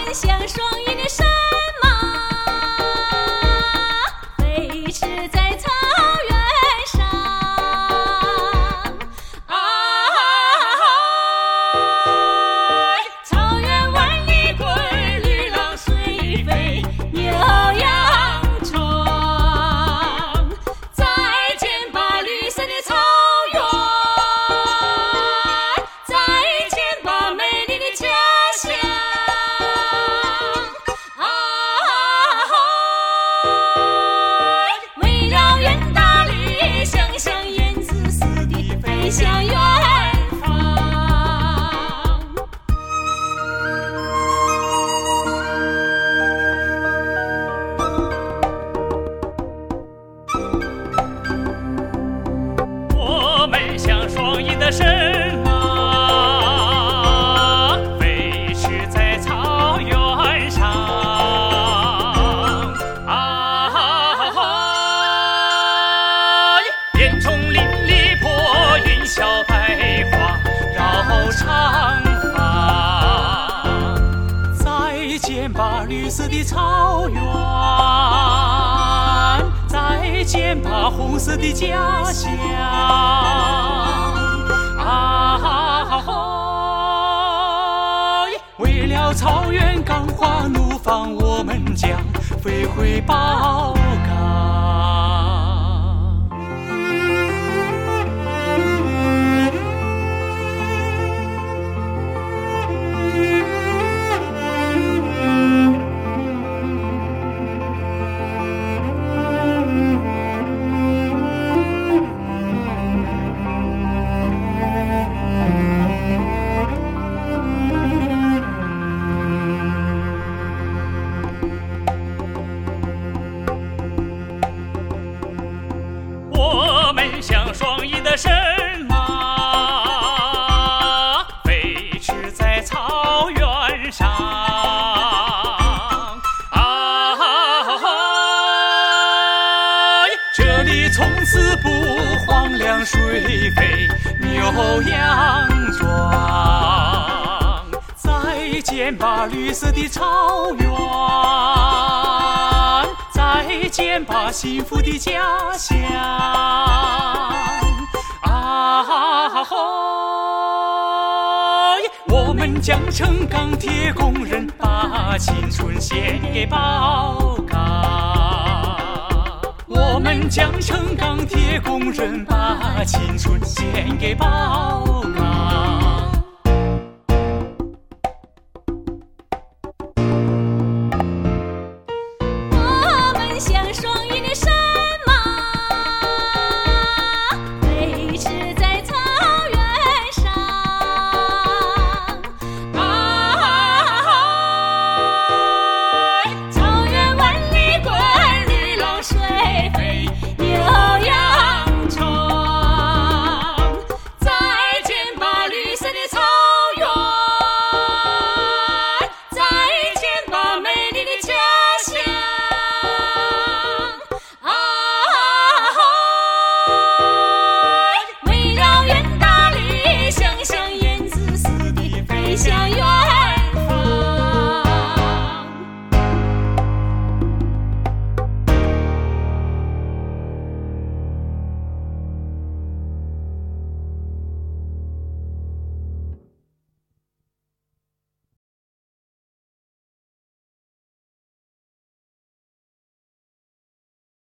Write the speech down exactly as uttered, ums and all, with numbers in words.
们像双翼的神马，飞驰在草原上。啊，草原万里归，驴郎随飞，牛羊壮。再见吧，绿色的草原。向远方， 我们像双翼的神马，飞驰在草原上。啊，烟囱林里破云霄白花绕长发。再见吧，绿色的草原，再见吧，红色的家乡。啊，为了草原钢化怒放，我们将飞回宝岗。我们像双翼的神马，飞驰在草原上。啊，这里从此不荒凉水肥，牛羊壮。再见吧，绿色的草原。再见吧，幸福的家乡。啊，我们将成钢铁工人，把青春献给宝岗。我们将成钢铁工人，把青春献给宝岗。